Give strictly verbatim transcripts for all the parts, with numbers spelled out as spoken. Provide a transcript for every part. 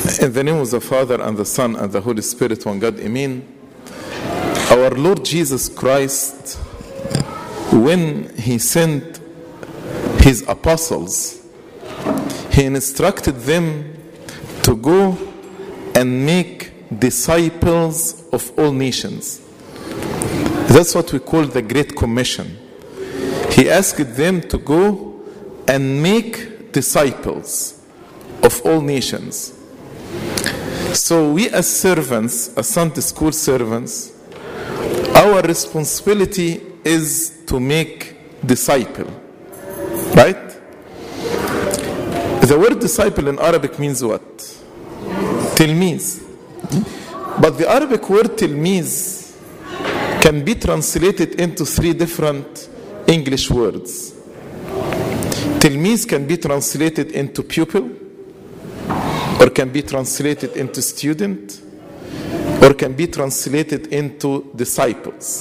In the name of the Father, and the Son, and the Holy Spirit, one God, Amen. Our Lord Jesus Christ, when He sent His apostles, He instructed them to go and make disciples of all nations. That's what we call the Great Commission. He asked them to go and make disciples of all nations. So we as servants, as Sunday school servants, our responsibility is to make disciple. Right? The word disciple in Arabic means what? Tilmiz. But the Arabic word tilmiz can be translated into three different English words. Tilmiz can be translated into pupil, or can be translated into student, or can be translated into disciples.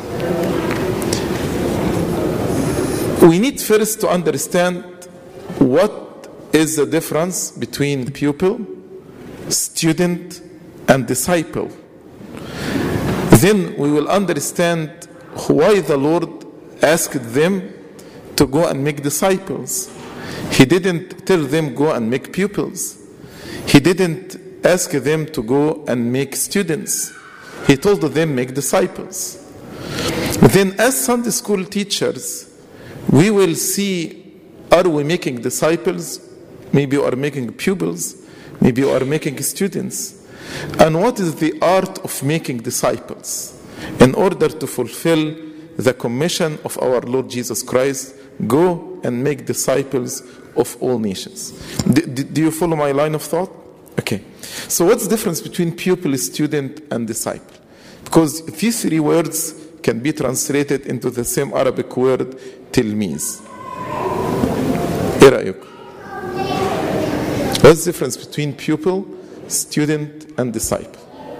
We need first to understand what is the difference between pupil, student, and disciple. Then we will understand why the Lord asked them to go and make disciples. He didn't tell them go and make pupils. He didn't ask them to go and make students. He told them make disciples. Then as Sunday school teachers, we will see, are we making disciples? Maybe you are making pupils. Maybe you are making students. And what is the art of making disciples? In order to fulfill the commission of our Lord Jesus Christ, go and make disciples of all nations. Do, do you follow my line of thought? Okay. So what's the difference between pupil, student, and disciple? Because these three words can be translated into the same Arabic word, tilmiz. إيه رأيكم? What's the difference between pupil, student, and disciple?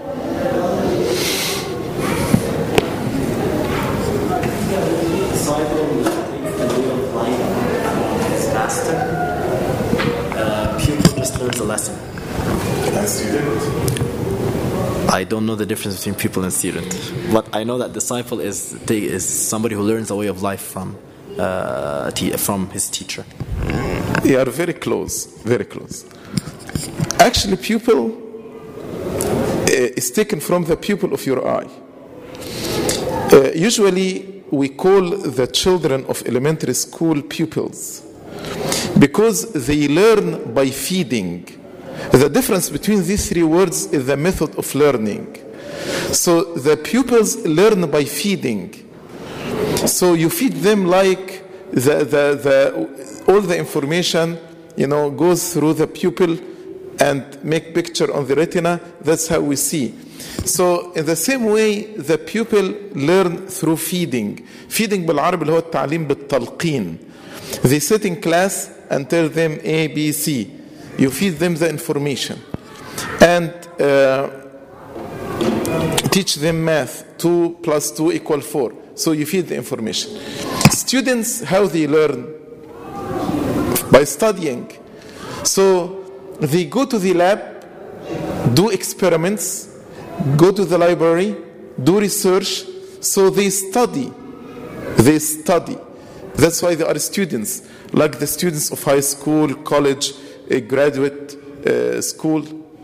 Learns a lesson. And student? I don't know the difference between pupil and student, but I know that disciple is is somebody who learns a way of life from uh, from his teacher. They are very close, very close. Actually, pupil uh, is taken from the pupil of your eye. Uh, usually, we call the children of elementary school pupils, because they learn by feeding. The difference between these three words is the method of learning. So the pupils learn by feeding. So you feed them like the, the, the, all the information, you know, goes through the pupil and make picture on the retina. That's how we see. So in the same way, the pupil learn through feeding. Feeding بالعربي اللي هو التعليم بالتلقين. They sit in class and tell them A, B, C. You feed them the information. And uh, teach them math. two plus two equal four. So you feed the information. Students, how they learn? By studying. So they go to the lab, do experiments, go to the library, do research. So they study. They study. That's why they are students, like the students of high school, college, a graduate uh, school.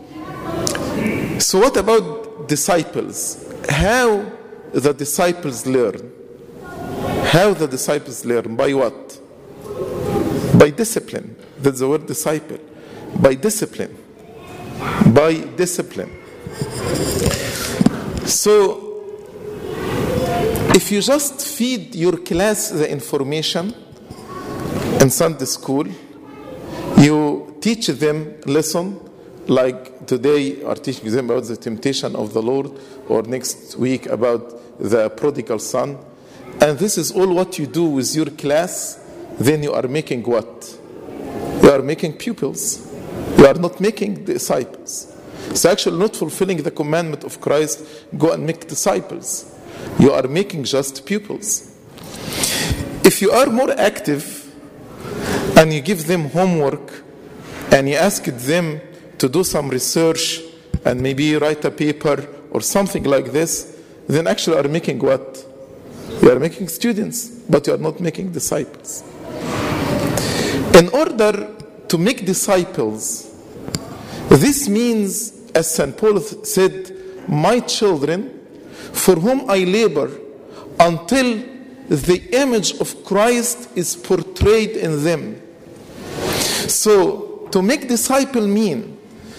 So what about disciples? How the disciples learn? How the disciples learn? By what? By discipline. That's the word disciple. By discipline. By discipline. So if you just feed your class the information in Sunday school, you teach them lesson, like today are teaching them about the temptation of the Lord, or next week about the prodigal son, and this is all what you do with your class, then you are making what? You are making pupils. You are not making disciples. It's actually not fulfilling the commandment of Christ, go and make disciples. You are making just pupils. If you are more active and you give them homework and you ask them to do some research and maybe write a paper or something like this, then actually are making what? You are making students, but you are not making disciples. In order to make disciples, this means, as Saint Paul said, my children, for whom I labor until the image of Christ is portrayed in them. So, to make disciple mean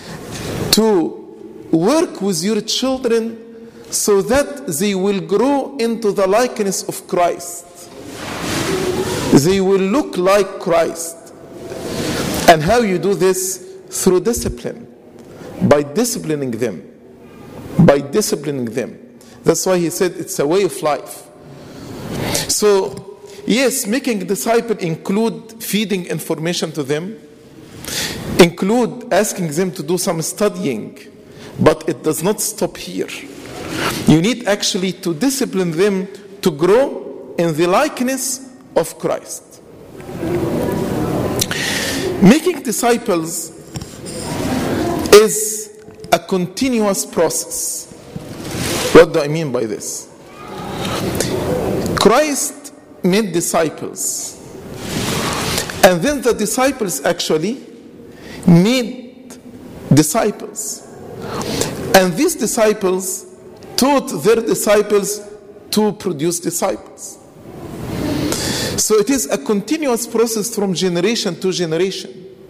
to work with your children so that they will grow into the likeness of Christ. They will look like Christ. And how you do this? Through discipline. By disciplining them. By disciplining them. That's why he said it's a way of life. So, yes, making a disciple include feeding information to them, include asking them to do some studying, but it does not stop here. You need actually to discipline them to grow in the likeness of Christ. Making disciples is a continuous process. What do I mean by this? Christ made disciples, and then the disciples actually made disciples, and these disciples taught their disciples to produce disciples. So it is a continuous process from generation to generation.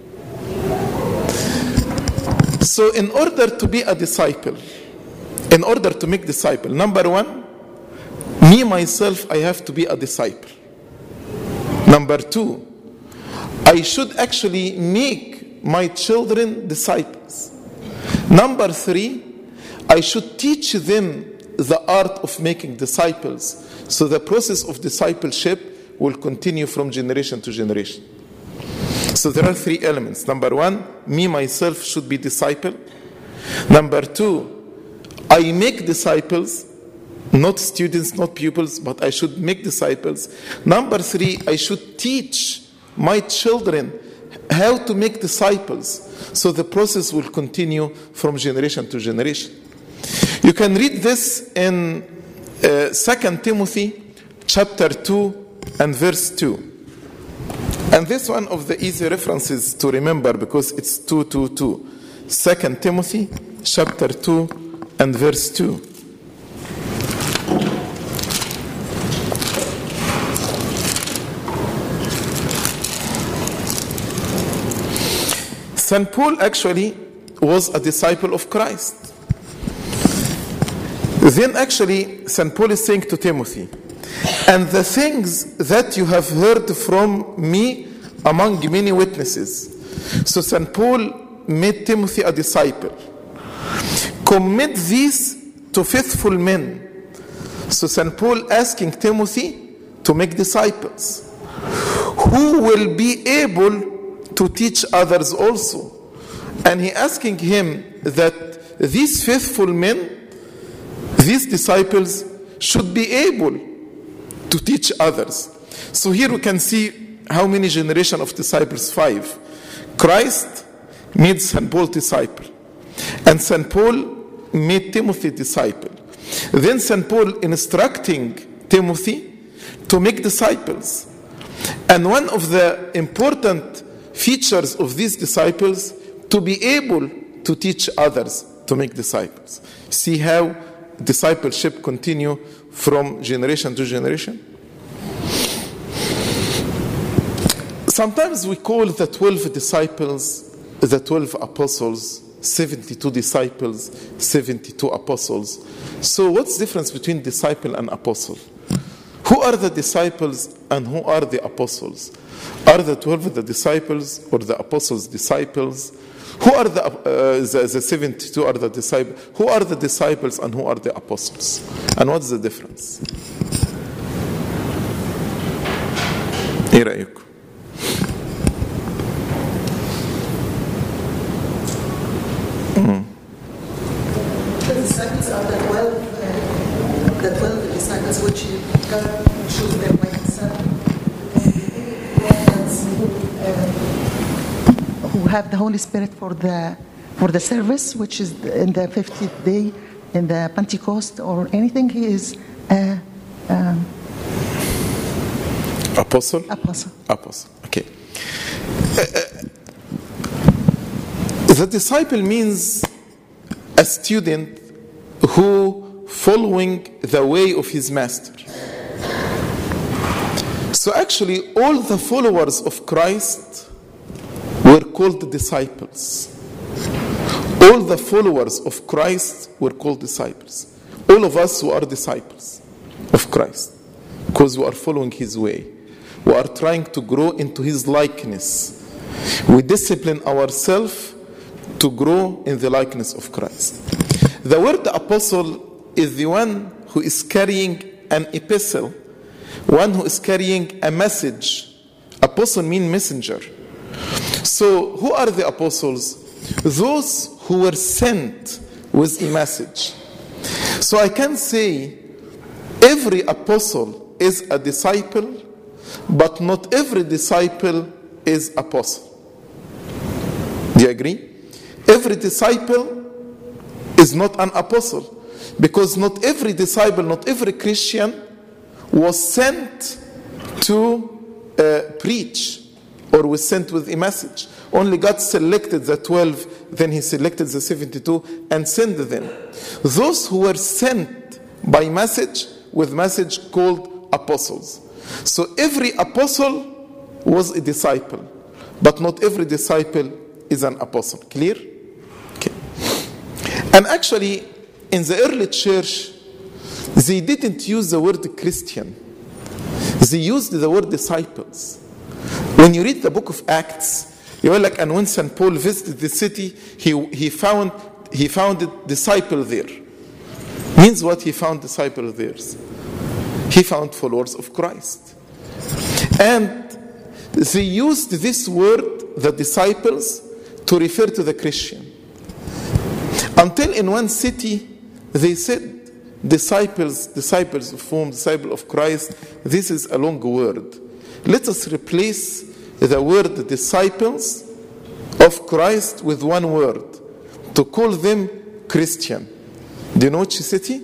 So in order to be a disciple, in order to make disciple, number one, me myself, I have to be a disciple. Number two, I should actually make my children disciples. Number three, I should teach them the art of making disciples, so the process of discipleship will continue from generation to generation. So there are three elements. Number one, me myself should be disciple. Number two, I make disciples, not students, not pupils, but I should make disciples. Number three, I should teach my children how to make disciples, so the process will continue from generation to generation. You can read this in uh, Second Timothy chapter two and verse two. And this one of the easy references to remember because it's two two two. Second Timothy chapter two and verse two. Saint Paul actually was a disciple of Christ. Then actually Saint Paul is saying to Timothy, and the things that you have heard from me among many witnesses. So Saint Paul made Timothy a disciple. Commit these to faithful men. So Saint Paul asking Timothy to make disciples who will be able to teach others also. And he asking him that these faithful men, these disciples, should be able to teach others. So here we can see how many generations of disciples? Five. Christ made Saint Paul disciple, and Saint Paul made Timothy disciple. Then Saint Paul instructing Timothy to make disciples. And one of the important features of these disciples, to be able to teach others to make disciples. See how discipleship continue from generation to generation? Sometimes we call the twelve disciples the twelve apostles, seventy-two disciples, seventy-two apostles. So what's the difference between disciple and apostle? Who are the disciples and who are the apostles? Are the twelve the disciples or the apostles disciples? Who are the, uh, the, the seventy-two are the disciples? Who are the disciples and who are the apostles? And what's the difference? ايه رأيكم؟ The disciples are the twelve, uh, the twelve disciples which God chose them by Himself, uh, who have the Holy Spirit for the for the service, which is in the fiftieth day, in the Pentecost, or anything. He is a um, Apostle? apostle. Apostle. Okay. Uh, uh, the disciple means a student who following the way of his master. So actually, all the followers of Christ were called disciples. All the followers of Christ were called disciples. All of us who are disciples of Christ, because we are following his way. We are trying to grow into his likeness. We discipline ourselves to grow in the likeness of Christ. The word apostle is the one who is carrying an epistle, one who is carrying a message. Apostle means messenger. So who are the apostles? Those who were sent with a message. So I can say every apostle is a disciple, but not every disciple is apostle. Do you agree? Every disciple is not an apostle, because not every disciple, not every Christian was sent to uh, preach or was sent with a message. Only God selected the twelve, then he selected the seventy-two and sent them. Those who were sent by message, with message, called apostles. So every apostle was a disciple, but not every disciple is an apostle. Clear? Okay. And actually, in the early church, they didn't use the word Christian. They used the word disciples. When you read the book of Acts, you're like, and when Saint Paul visited the city, he he found he found a disciple there. Means what? He found disciples there. He found followers of Christ. And they used this word, the disciples, to refer to the Christian. Until in one city, they said, disciples, disciples of whom? Disciple of Christ. This is a long word. Let us replace the word disciples of Christ with one word, to call them Christian. Do you know which city?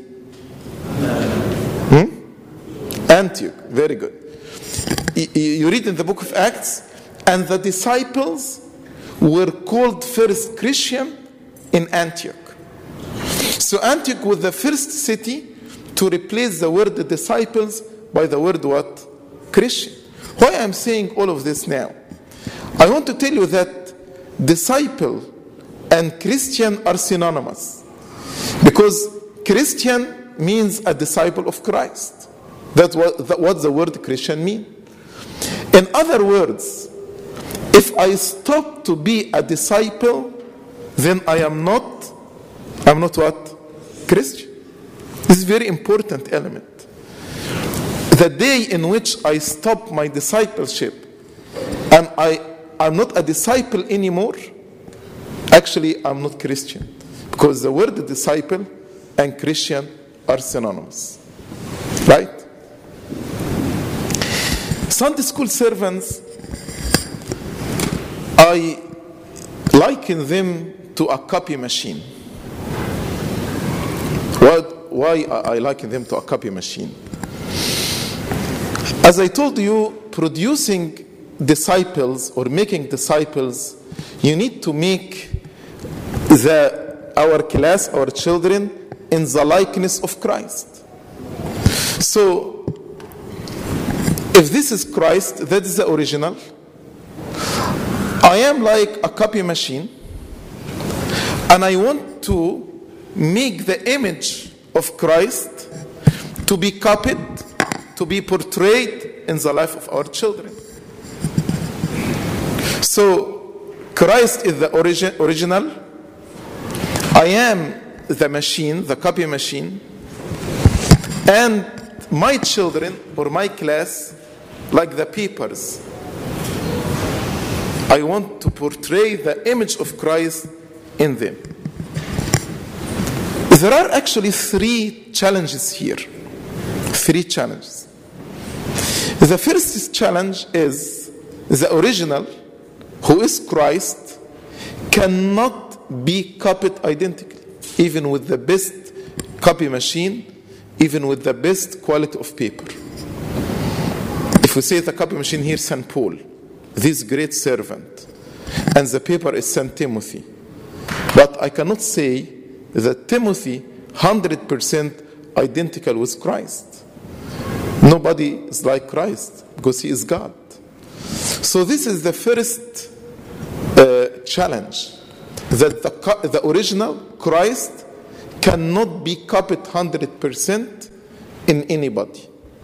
Hmm? Antioch. Very good. You read in the book of Acts, and the disciples were called first Christian in Antioch. So Antioch was the first city to replace the word disciples by the word what? Christian. Why I'm saying all of this now? I want to tell you that disciple and Christian are synonymous. Because Christian means a disciple of Christ. That's what, that, what the word Christian means. In other words, if I stop to be a disciple, then I am not, I'm not what? Christian. This is a very important element. The day in which I stop my discipleship and I am not a disciple anymore, actually I'm not Christian. Because the word disciple and Christian are synonymous. Right? Sunday school servants, I liken them to a copy machine. What, why I liken them to a copy machine? As I told you, producing disciples or making disciples, you need to make the, our class, our children, in the likeness of Christ. So, if this is Christ, that is the original. I am like a copy machine, and I want to make the image of Christ to be copied, to be portrayed in the life of our children. So, Christ is the origin, original. I am the machine, the copy machine. And my children, or my class, like the papers. I want to portray the image of Christ in them. There are actually three challenges here. Three challenges. The first challenge is the original, who is Christ, cannot be copied identically, even with the best copy machine, even with the best quality of paper. If we say the copy machine here, Saint Paul, this great servant, and the paper is Saint Timothy, but I cannot say that Timothy one hundred percent identical with Christ. Nobody is like Christ because he is God. So this is the first uh, challenge, that the, the original Christ cannot be copied one hundred percent in anybody.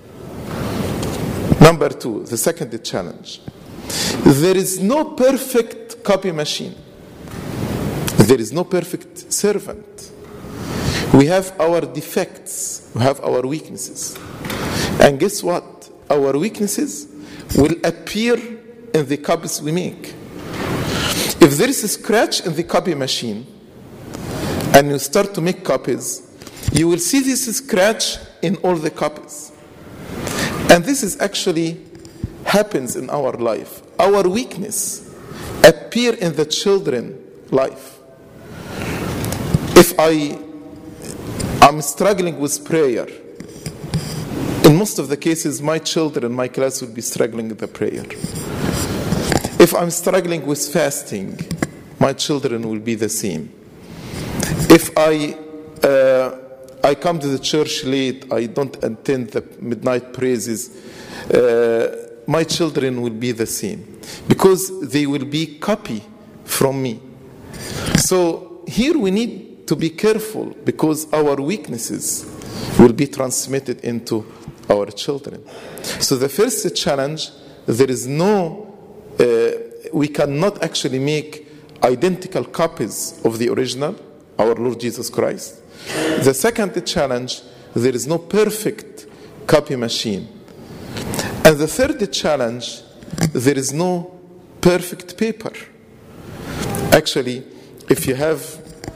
Number two, the second challenge. There is no perfect copy machine. There is no perfect servant. We have our defects. We have our weaknesses. And guess what? Our weaknesses will appear in the copies we make. If there is a scratch in the copy machine and you start to make copies, you will see this scratch in all the copies. And this is actually happens in our life. Our weakness appear in the children's life. If I am struggling with prayer, in most of the cases, my children, my class will be struggling with the prayer. If I'm struggling with fasting, my children will be the same. If I uh, I come to the church late, I don't attend the midnight praises, uh, my children will be the same, because they will be copy from me. So here we need to be careful, because our weaknesses will be transmitted into our children. So the first challenge, there is no, uh, we cannot actually make identical copies of the original, our Lord Jesus Christ. The second challenge, there is no perfect copy machine. And the third challenge, there is no perfect paper. Actually, if you have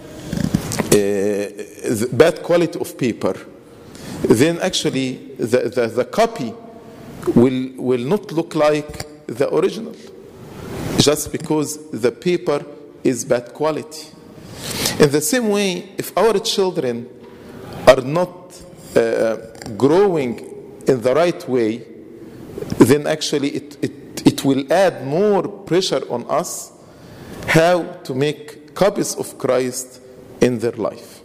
uh, bad quality of paper, then actually the, the, the copy will, will not look like the original, just because the paper is bad quality. In the same way, if our children are not uh, growing in the right way, then actually it, it, it will add more pressure on us how to make copies of Christ in their life.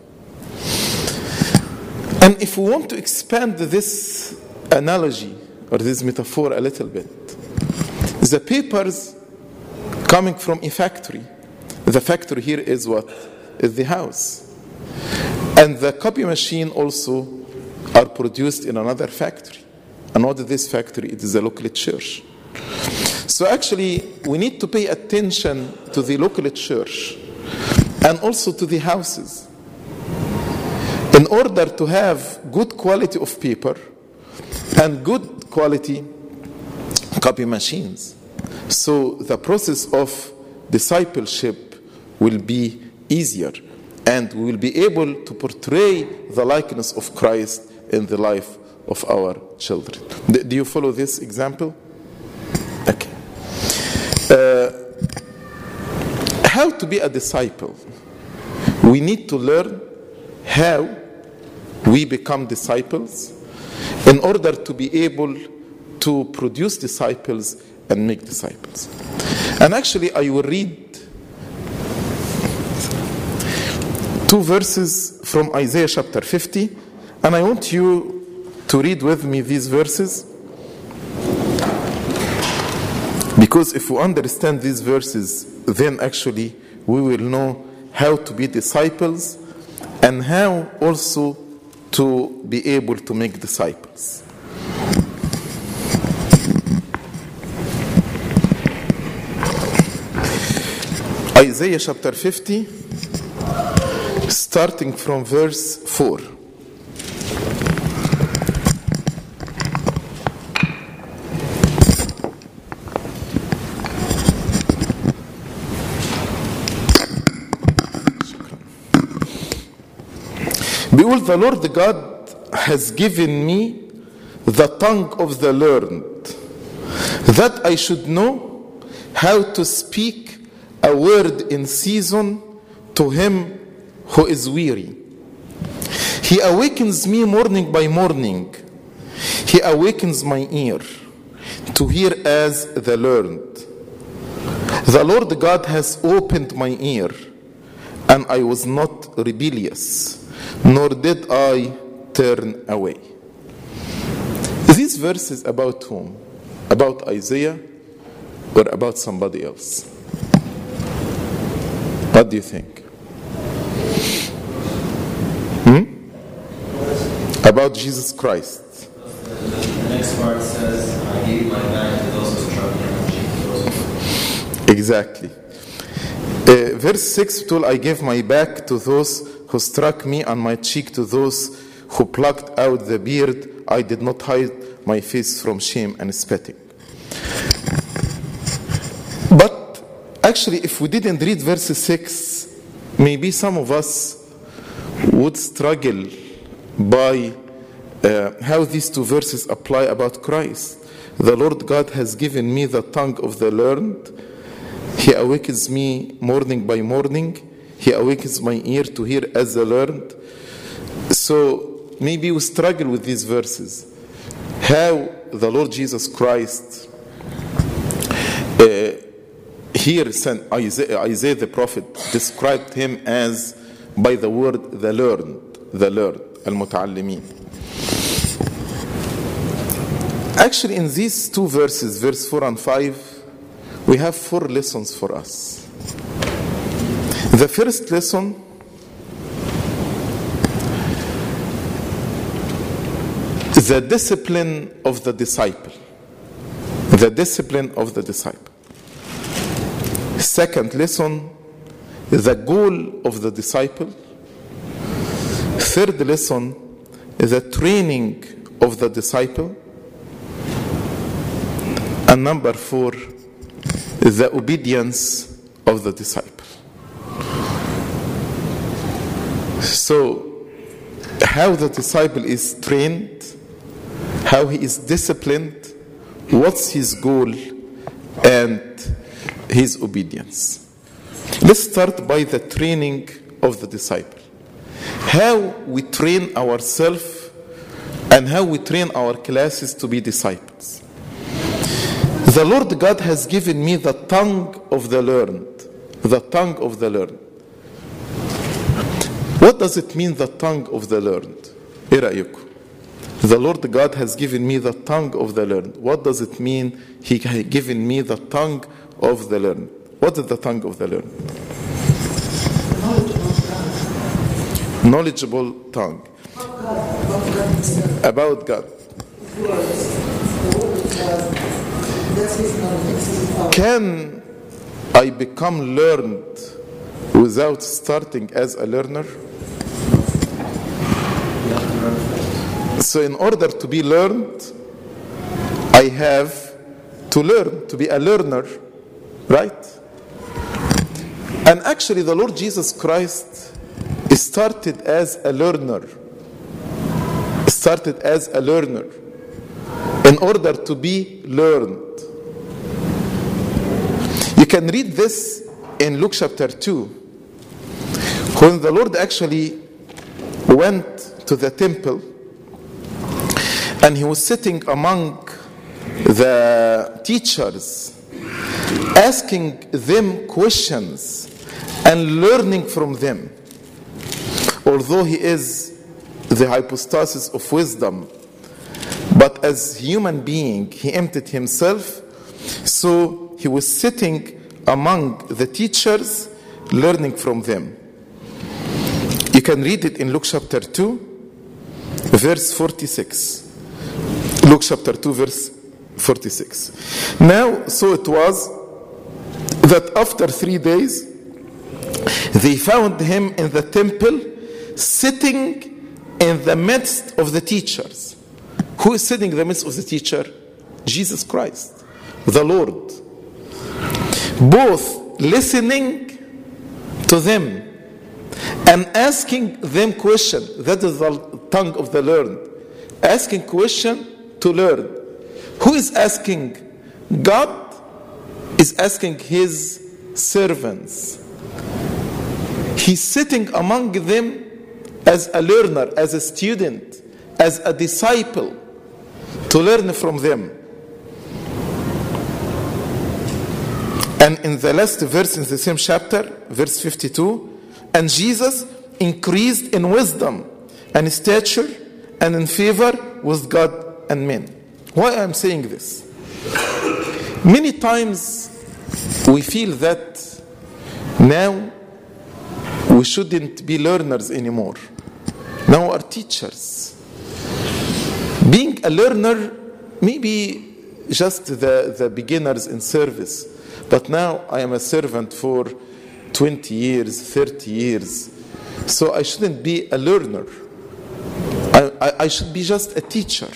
And if we want to expand this analogy or this metaphor a little bit, the papers coming from a factory, the factory here is what? Is the house. And the copy machine also are produced in another factory. And what is this factory? It is a local church. So actually, we need to pay attention to the local church and also to the houses in order to have good quality of paper and good quality copy machines. So the process of discipleship will be easier, and we will be able to portray the likeness of Christ in the life of our children. Do you follow this example? Okay. Uh, how to be a disciple? We need to learn how we become disciples in order to be able to produce disciples and make disciples. And actually, I will read two verses from Isaiah chapter fifty, and I want you to read with me these verses, because if we understand these verses, then actually we will know how to be disciples and how also to be able to make disciples. Isaiah chapter fifty, starting from verse four. Behold, the Lord God has given me the tongue of the learned, that I should know how to speak a word in season to him who is weary. He awakens me morning by morning. He awakens my ear to hear as the learned. The Lord God has opened my ear, and I was not rebellious, nor did I turn away. These verses about whom? About Isaiah or about somebody else? What do you think? Hmm? About Jesus Christ. The next part says, I gave my back to those who struck me and cheek to those who... Exactly. Uh, verse six told, I gave my back to those who struck me and my cheek to those who plucked out the beard. I did not hide my face from shame and spitting. But actually, if we didn't read verse six, maybe some of us would struggle by uh, how these two verses apply about Christ. The Lord God has given me the tongue of the learned. He awakens me morning by morning. He awakens my ear to hear as the learned. So maybe we struggle with these verses. How the Lord Jesus Christ uh, here Saint Isaiah, Isaiah the prophet described him as by the word the learned, the learned, al-muta'allimin. Actually, in these two verses, verse four and five, we have four lessons for us. The first lesson, the discipline of the disciple. The discipline of the disciple. Second lesson, the goal of the disciple. Third lesson, the training of the disciple. And number four, the obedience of the disciple. So, how the disciple is trained, how he is disciplined, what's his goal, and his obedience. Let's start by the training of the disciple. How we train ourselves and how we train our classes to be disciples. The Lord God has given me the tongue of the learned. The tongue of the learned. What does it mean, the tongue of the learned? إيه رأيكم? The Lord God has given me the tongue of the learned. What does it mean? He has given me the tongue of the learned. What is the tongue of the learned? Knowledgeable tongue. About God. Can I become learned without starting as a learner? So in order to be learned, I have to learn, to be a learner, right? And actually the Lord Jesus Christ started as a learner. Started as a learner in order to be learned. You can read this in Luke chapter two. When the Lord actually went to the temple and he was sitting among the teachers, asking them questions and learning from them. Although he is the hypostasis of wisdom, but as human being, he emptied himself. So he was sitting among the teachers, learning from them. You can read it in Luke chapter two, verse forty-six. Luke chapter two, verse forty-six. Now, so it was that after three days, they found him in the temple, sitting in the midst of the teachers. Who is sitting in the midst of the teacher? Jesus Christ, the Lord. Both listening to them and asking them questions. That is the tongue of the learned. Asking question to learn. Who is asking? God is asking his servants. He's sitting among them as a learner, as a student, as a disciple, to learn from them. And in the last verse in the same chapter, verse fifty-two, and Jesus increased in wisdom and stature and in favor with God and men. Why I'm saying this? Many times we feel that now we shouldn't be learners anymore. Now we are teachers. Being a learner, maybe just the, the beginners in service. But now I am a servant for twenty years, thirty years. So I shouldn't be a learner. I, I, I should be just a teacher.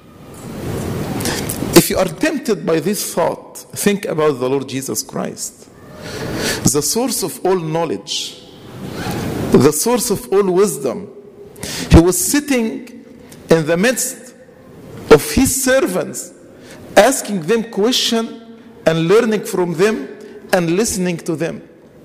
If you are tempted by this thought, think about the Lord Jesus Christ, the source of all knowledge, the source of all wisdom. He was sitting in the midst of his servants, asking them questions and learning from them and listening to them.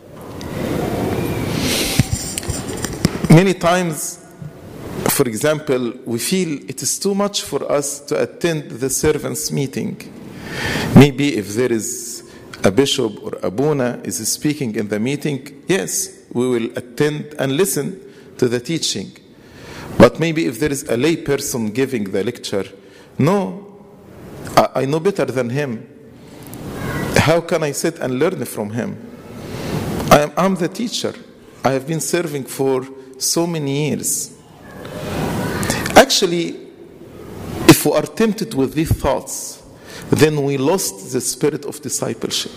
Many times, for example, we feel it is too much for us to attend the servants' meeting. Maybe if there is a bishop or abuna is speaking in the meeting, yes, we will attend and listen to the teaching. But maybe if there is a lay person giving the lecture, no, I, I know better than him. How can I sit and learn from him? I am, I'm the teacher. I have been serving for so many years. Actually, if we are tempted with these thoughts, then we lost the spirit of discipleship.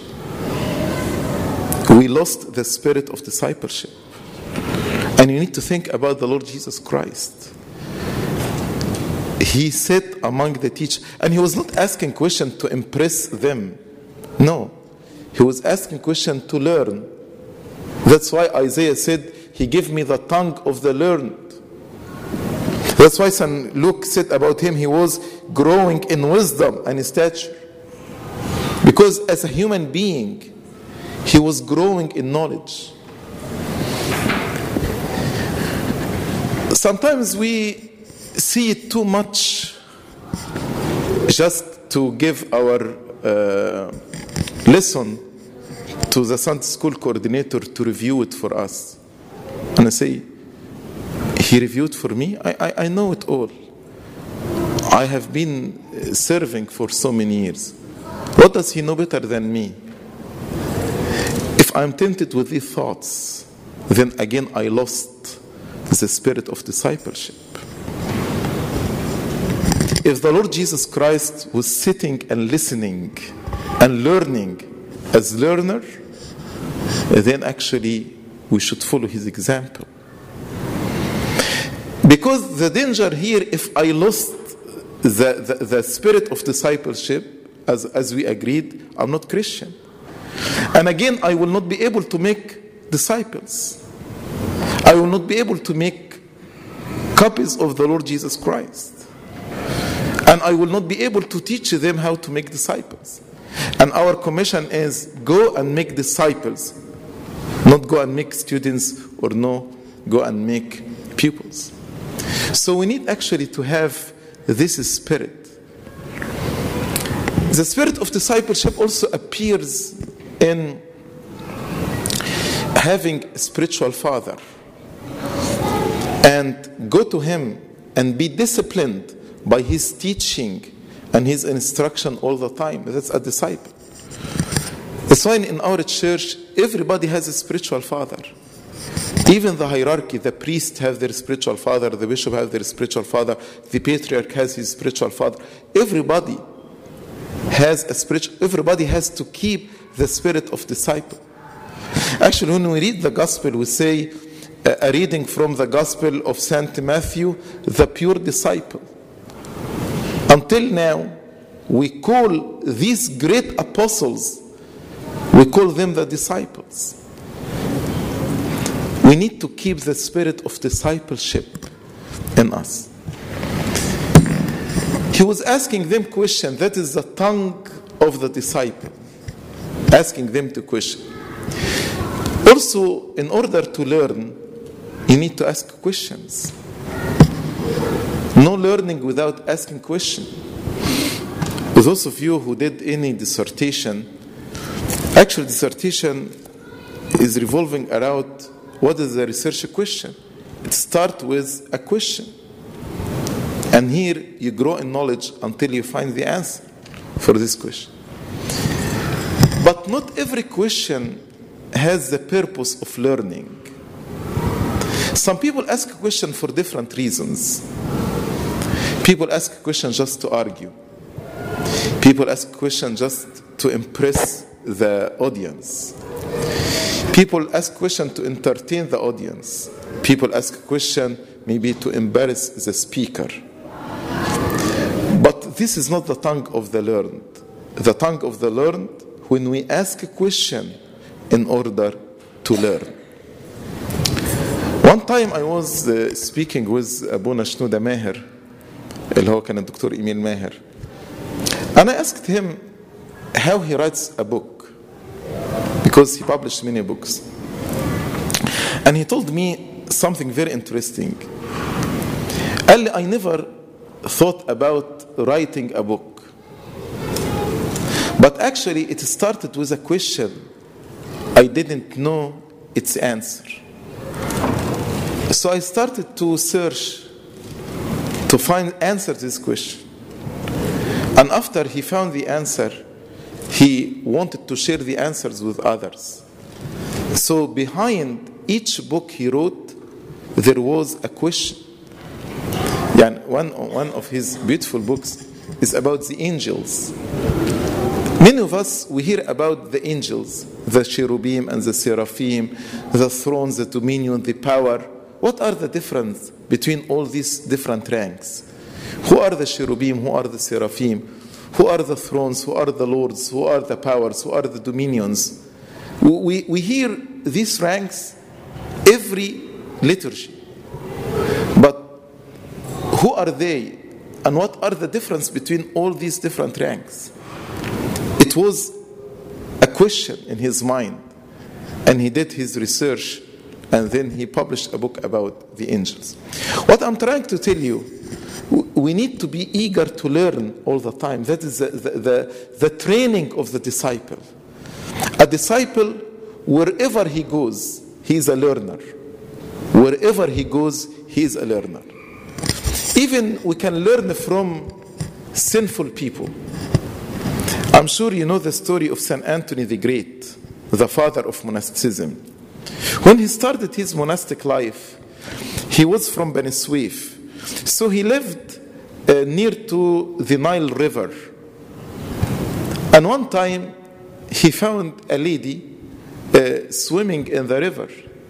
We lost the spirit of discipleship. And you need to think about the Lord Jesus Christ. He sat among the teachers, and he was not asking questions to impress them. No, he was asking questions to learn. That's why Isaiah said, he gave me the tongue of the learned. That's why Saint Luke said about him, he was growing in wisdom and stature. Because as a human being, he was growing in knowledge. Sometimes we see it too much just to give our uh, lesson to the Sunday school coordinator to review it for us. And I say, he reviewed for me? I, I, I know it all. I have been serving for so many years. What does he know better than me? If I'm tempted with these thoughts, then again I lost the spirit of discipleship. If the Lord Jesus Christ was sitting and listening and learning as learner, then actually we should follow his example. Because the danger here, if I lost the, the, the spirit of discipleship, as, as we agreed, I'm not Christian. And again, I will not be able to make disciples. I will not be able to make copies of the Lord Jesus Christ. And I will not be able to teach them how to make disciples. And our commission is go and make disciples, not go and make students, or no, go and make pupils. So we need actually to have this spirit. The spirit of discipleship also appears in having a spiritual father and go to him and be disciplined by his teaching and his instruction all the time. That's a disciple. That's why in our church, everybody has a spiritual father. Even the hierarchy, the priest have their spiritual father, the bishop have their spiritual father, the patriarch has his spiritual father. Everybody has a spiritual, everybody has to keep the spirit of disciple. Actually, when we read the gospel, we say, a reading from the gospel of Saint Matthew, the pure disciple. Until now, we call these great apostles, we call them the disciples. We need to keep the spirit of discipleship in us. He was asking them questions. That is the tongue of the disciple. Asking them to question. Also, in order to learn, you need to ask questions. No learning without asking questions. Those of you who did any dissertation, actually dissertation is revolving around what is the research question. It starts with a question. And here you grow in knowledge until you find the answer for this question. But not every question has the purpose of learning. Some people ask a question for different reasons. People ask a question just to argue. People ask a question just to impress the audience. People ask a question to entertain the audience. People ask a question maybe to embarrass the speaker. But this is not the tongue of the learned. The tongue of the learned, when we ask a question in order to learn. One time I was uh, speaking with أبونا شنودة ماهر اللي هو كان الدكتور إيميل ماهر. And I asked him how he writes a book, because he published many books. And he told me something very interesting. قال لي, I never thought about writing a book. But actually it started with a question I didn't know its answer. So I started to search to find answer to this question. And after he found the answer, he wanted to share the answers with others. So behind each book he wrote, there was a question. Yeah, one, one of his beautiful books is about the angels. Many of us, we hear about the angels, the cherubim and the seraphim, the thrones, the dominion, the power. What are the difference between all these different ranks? Who are the cherubim? Who are the seraphim? Who are the thrones? Who are the lords? Who are the powers? Who are the dominions? We, we hear these ranks every liturgy. But who are they? And what are the difference between all these different ranks? It was a question in his mind. And he did his research. And then he published a book about the angels. What I'm trying to tell you, we need to be eager to learn all the time. That is the, the, the, the training of the disciple. A disciple, wherever he goes, he is a learner. Wherever he goes, he is a learner. Even we can learn from sinful people. I'm sure you know the story of Saint Anthony the Great, the father of monasticism. When he started his monastic life, he was from Beni Suef. So he lived uh, near to the Nile River. And one time, he found a lady uh, swimming in the river.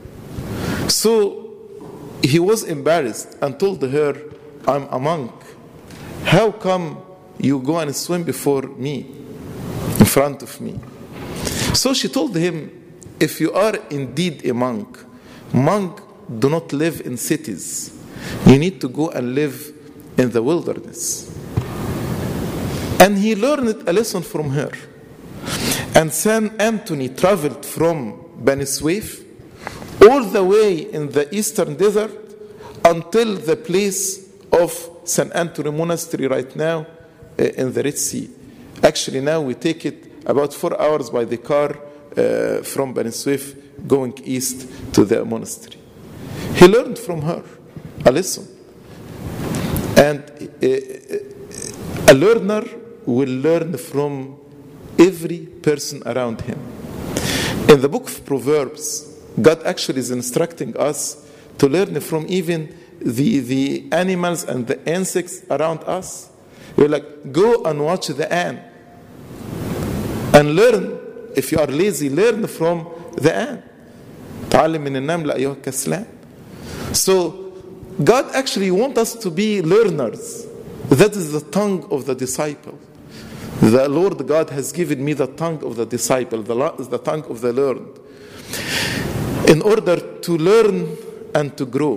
So he was embarrassed and told her, I'm a monk. How come you go and swim before me, in front of me? So she told him, if you are indeed a monk, monks do not live in cities. You need to go and live in the wilderness. And he learned a lesson from her. And Saint Anthony traveled from Beni Suef all the way in the eastern desert until the place of Saint Anthony Monastery right now uh, in the Red Sea. Actually now we take it about four hours by the car uh, from Beni Suef going east to the monastery. He learned from her a lesson. And uh, a learner will learn from every person around him. In the book of Proverbs, God actually is instructing us to learn from even the, the animals and the insects around us. You're like, go and watch the ant. And learn, if you are lazy, learn from the ant. تعلم من النملة أيها الكسلان. So, God actually wants us to be learners. That is the tongue of the disciple. The Lord God has given me the tongue of the disciple, the, the tongue of the learned, in order to learn and to grow.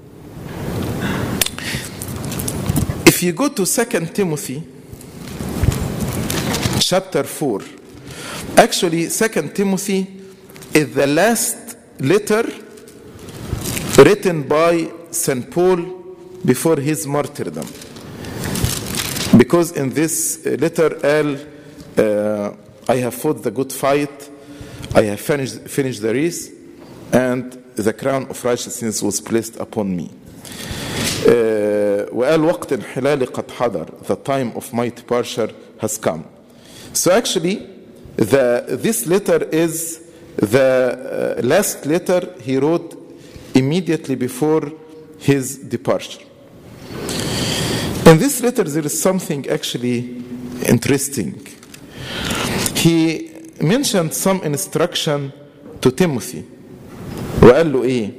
If you go to Second Timothy chapter four, actually Second Timothy is the last letter written by Saint Paul before his martyrdom. Because in this letter, L, uh, I have fought the good fight, I have finished, finished the race, and the crown of righteousness was placed upon me. وقال وقت انحلالي قد حضر, the time of my departure has come. So actually, the, this letter is the uh, last letter he wrote immediately before his departure. In this letter, there is something actually interesting. He mentioned some instruction to Timothy. وقال له ايه؟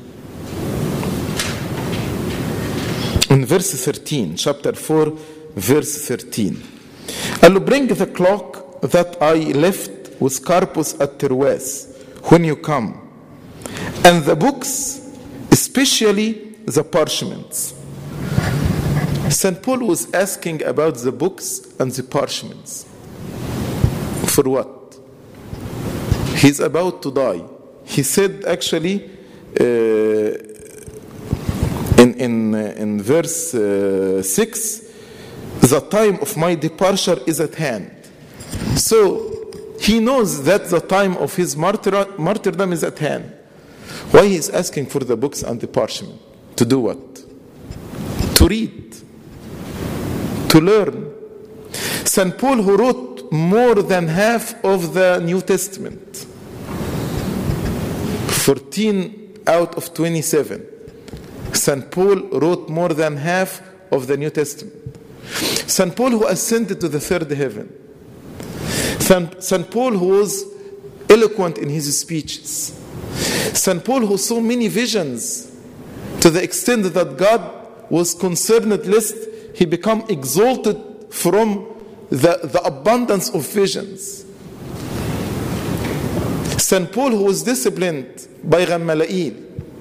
In verse thirteen, chapter four, verse thirteen. قال له, bring the cloak that I left with Carpus at Troas when you come, and the books, especially the parchments. Saint Paul was asking about the books and the parchments. For what? He's about to die. He said actually uh, in, in, uh, in verse uh, six, the time of my departure is at hand. So he knows that the time of his martyr, martyrdom is at hand. Why he is asking for the books and the parchment? To do what? To read. To learn. Saint Paul, who wrote more than half of the New Testament, fourteen out of twenty-seven, Saint Paul wrote more than half of the New Testament. Saint Paul, who ascended to the third heaven. Saint Paul, who was eloquent in his speeches. Saint Paul, who saw many visions to the extent that God was concerned lest he become exalted from the, the abundance of visions. Saint Paul, who was disciplined by Gamaliel.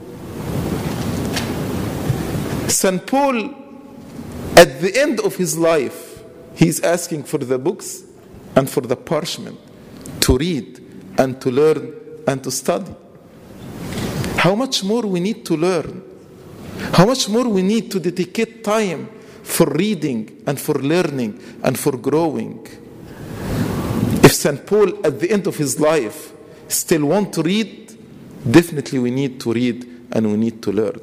Saint Paul, at the end of his life, he is asking for the books and for the parchment to read and to learn and to study. How much more we need to learn? How much more we need to dedicate time for reading and for learning and for growing? If Saint Paul at the end of his life still want to read, definitely we need to read and we need to learn.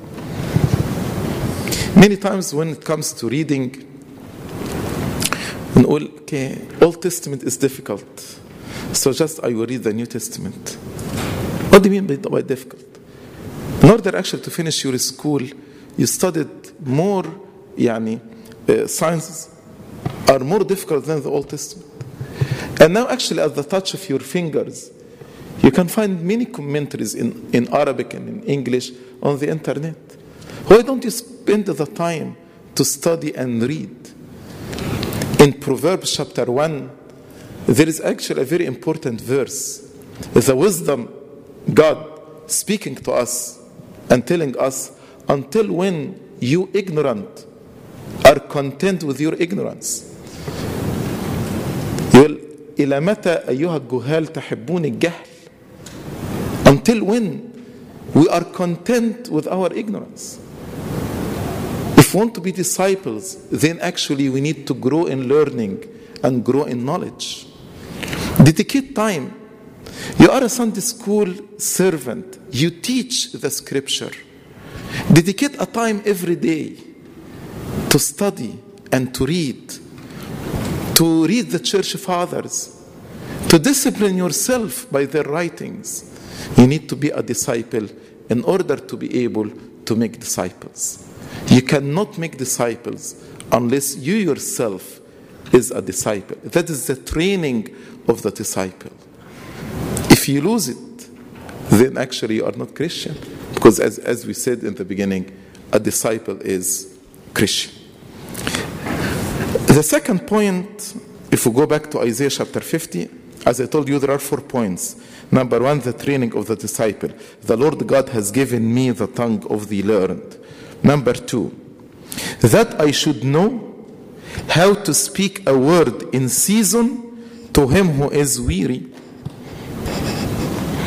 Many times when it comes to reading, we all, okay, Old Testament is difficult, so just I will read the New Testament. What do you mean by difficult? In order actually to finish your school, you studied more, yani, uh, sciences are more difficult than the Old Testament. And now actually at the touch of your fingers, you can find many commentaries in, in Arabic and in English on the internet. Why don't you spend the time to study and read? In Proverbs chapter one, there is actually a very important verse. The wisdom, God speaking to us and telling us, until when you ignorant are content with your ignorance. يقول إلى متى أيها الجهال تحبون الجهل? Until when we are content with our ignorance? If we want to be disciples, then actually we need to grow in learning and grow in knowledge. Dedicate time. You are a Sunday school servant. You teach the scripture. Dedicate a time every day to study and to read, to read the church fathers, to discipline yourself by their writings. You need to be a disciple in order to be able to make disciples. You cannot make disciples unless you yourself is a disciple. That is the training of the disciple. If you lose it, then actually you are not Christian. Because as, as we said in the beginning, a disciple is Christian. The second point, if we go back to Isaiah chapter fifty, as I told you, there are four points. Number one, the training of the disciple. The Lord God has given me the tongue of the learned. Number two, that I should know how to speak a word in season to him who is weary.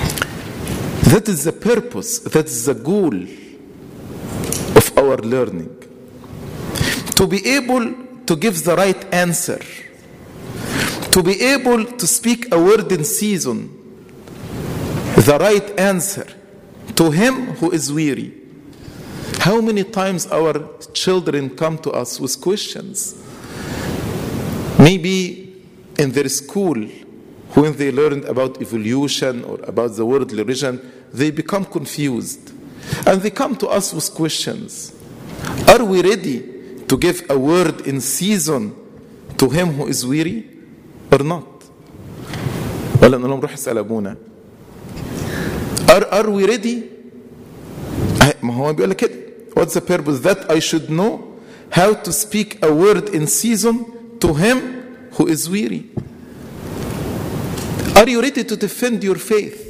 That is the purpose, that is the goal of our learning. To be able to give the right answer, to be able to speak a word in season, the right answer to him who is weary. How many times our children come to us with questions? Maybe in their school, when they learned about evolution or about the world religion, they become confused. And they come to us with questions. Are we ready to give a word in season to him who is weary or not? ولا نقول روح اسأل أبونا. Are, are we ready? ما هو بيقول لك كده. What's the purpose? That I should know how to speak a word in season to him who is weary. Are you ready to defend your faith?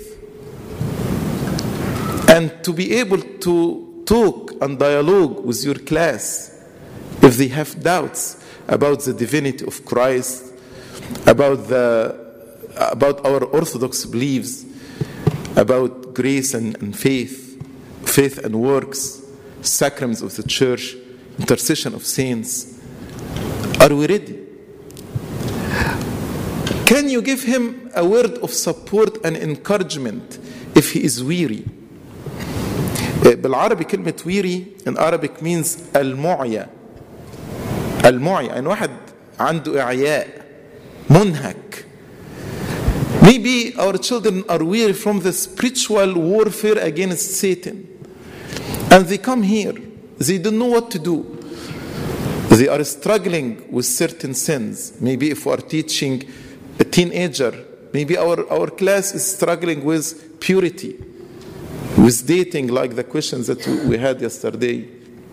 And to be able to talk and dialogue with your class if they have doubts about the divinity of Christ, about the about our Orthodox beliefs, about grace and, and faith, faith and works, sacraments of the church, intercession of saints. Are we ready? Can you give him a word of support and encouragement if he is weary? بالعربي كلمة weary in Arabic means المعيا. المعيا يعني واحد عنده إعياء منهك. Maybe our children are weary from the spiritual warfare against Satan. And they come here. They don't know what to do. They are struggling with certain sins. Maybe if we are teaching a teenager, maybe our, our class is struggling with purity, with dating, like the questions that we had yesterday.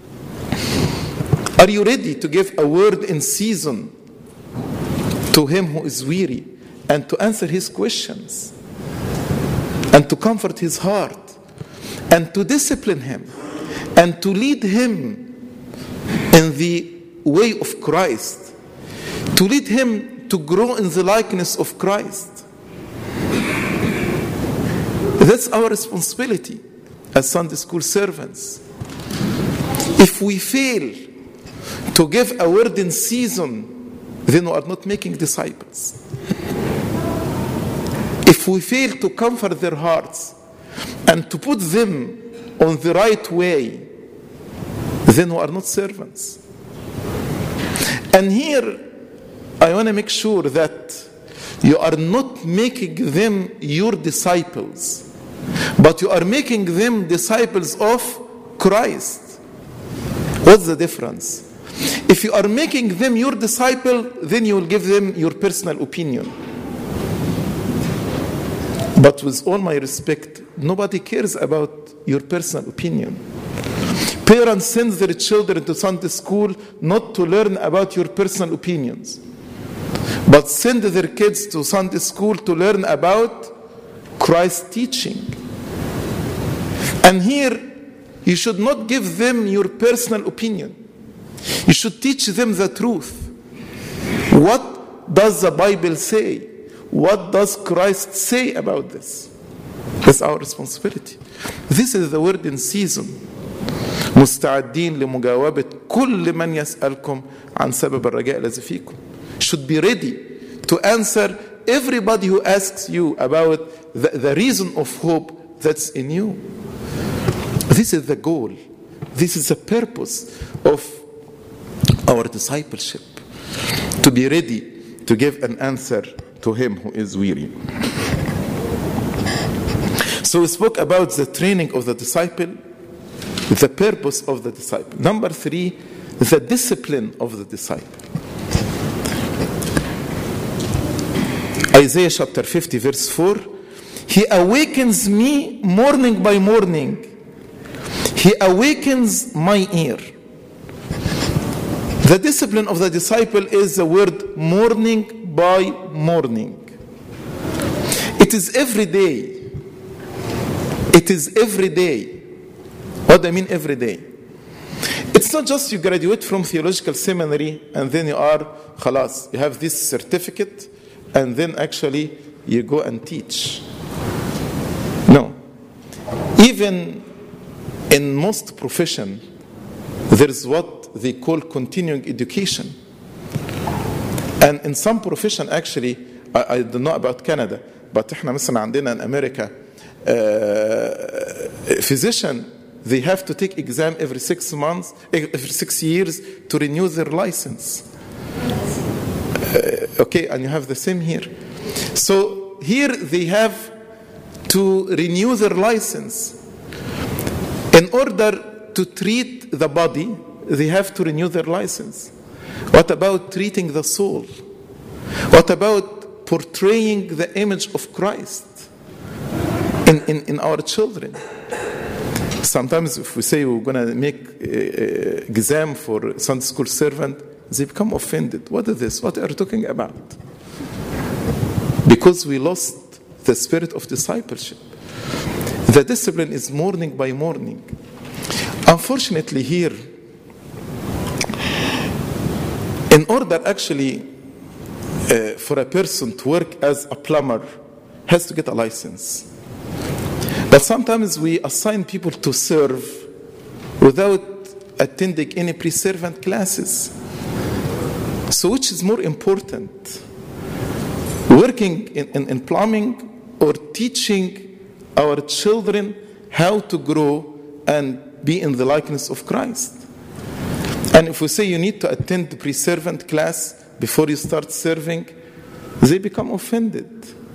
Are you ready to give a word in season to him who is weary and to answer his questions and to comfort his heart and to discipline him and to lead him in the way of Christ, to lead him to grow in the likeness of Christ? That's our responsibility as Sunday school servants. If we fail to give a word in season, then we are not making disciples. If we fail to comfort their hearts and to put them on the right way, then we are not servants. And here, I want to make sure that you are not making them your disciples, but you are making them disciples of Christ. What's the difference? If you are making them your disciple, then you will give them your personal opinion. But with all my respect, nobody cares about your personal opinion. Parents send their children to Sunday school not to learn about your personal opinions, but send their kids to Sunday school to learn about Christ's teaching. And here, you should not give them your personal opinion. You should teach them the truth. What does the Bible say? What does Christ say about this? That's our responsibility. This is the word in season. مستعدين لمجاوبة كل من يسألكم عن سبب الرجاء الذي فيكم. Should be ready to answer everybody who asks you about the, the reason of hope that's in you. This is the goal. This is the purpose of our discipleship. To be ready to give an answer to him who is weary. So we spoke about the training of the disciple, the purpose of the disciple. Number three, the discipline of the disciple. Isaiah chapter fifty verse four, he awakens me morning by morning. He awakens my ear. The discipline of the disciple is the word morning by morning. It is every day. It is every day. What do I mean every day? It's not just you graduate from theological seminary and then you are khalas. You have this certificate and then actually you go and teach. No. Even in most profession, there's what they call continuing education. And in some profession, actually, I, I don't know about Canada, but احنا مثلا عندنا in America, uh, physician, they have to take exam every six months, every six years to renew their license. Uh, okay, and you have the same here. So here they have to renew their license. In order to treat the body, they have to renew their license. What about treating the soul? What about portraying the image of Christ in, in, in our children? Sometimes if we say we're going to make an exam for Sunday school servant, they become offended. What is this? What are you talking about? Because we lost the spirit of discipleship. The discipline is morning by morning. Unfortunately here, in order actually uh, for a person to work as a plumber, has to get a license. But sometimes we assign people to serve without attending any pre-servant classes. So which is more important? Working in, in, in plumbing or teaching our children how to grow and be in the likeness of Christ? And if we say you need to attend the pre-servant class before you start serving, they become offended.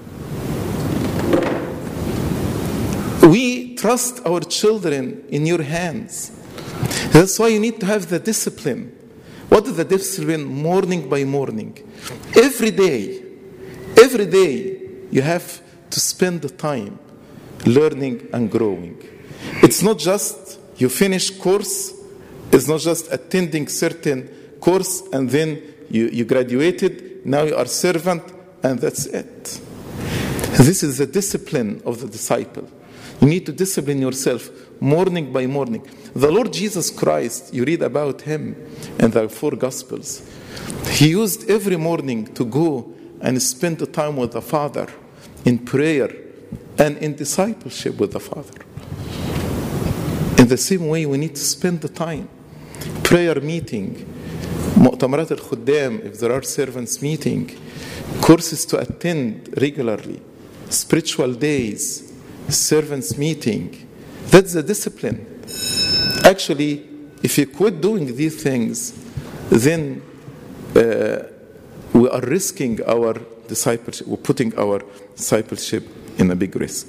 We trust our children in your hands. That's why you need to have the discipline. What is the discipline? Morning by morning. Every day, every day, you have to spend the time learning and growing. It's not just you finish course, it's not just attending certain course and then you, you graduated, now you are servant, and that's it. This is the discipline of the disciple. You need to discipline yourself morning by morning. The Lord Jesus Christ, you read about him in the four Gospels. He used every morning to go and spend the time with the Father in prayer and in discipleship with the Father. In the same way, we need to spend the time. Prayer meeting, مؤتمرات الخدام, if there are servants meeting, courses to attend regularly, spiritual days, servants meeting. That's the discipline. Actually, if you quit doing these things, then uh, we are risking our discipleship. We're putting our discipleship in a big risk.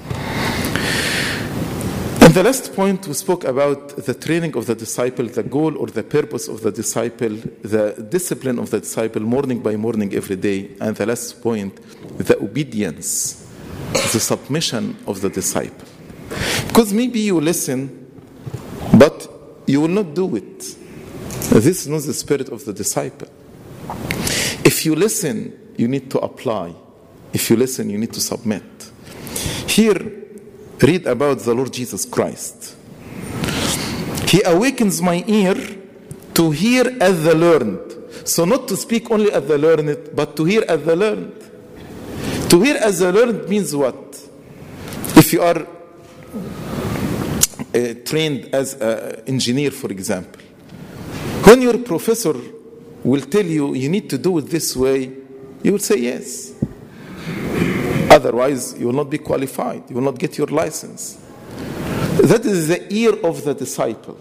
In the last point, we spoke about the training of the disciple, the goal or the purpose of the disciple, the discipline of the disciple, morning by morning, every day. And the last point, the obedience, the submission of the disciple. Because maybe you listen, but you will not do it. This is not the spirit of the disciple. If you listen, you need to apply. If you listen, you need to submit. Here, read about the Lord Jesus Christ. He awakens my ear to hear as the learned. So not to speak only as the learned, but to hear as the learned. To hear as the learned means what? If you are uh, trained as an engineer, for example, when your professor will tell you, you need to do it this way, you will say yes. Otherwise, you will not be qualified. You will not get your license. That is the ear of the disciple.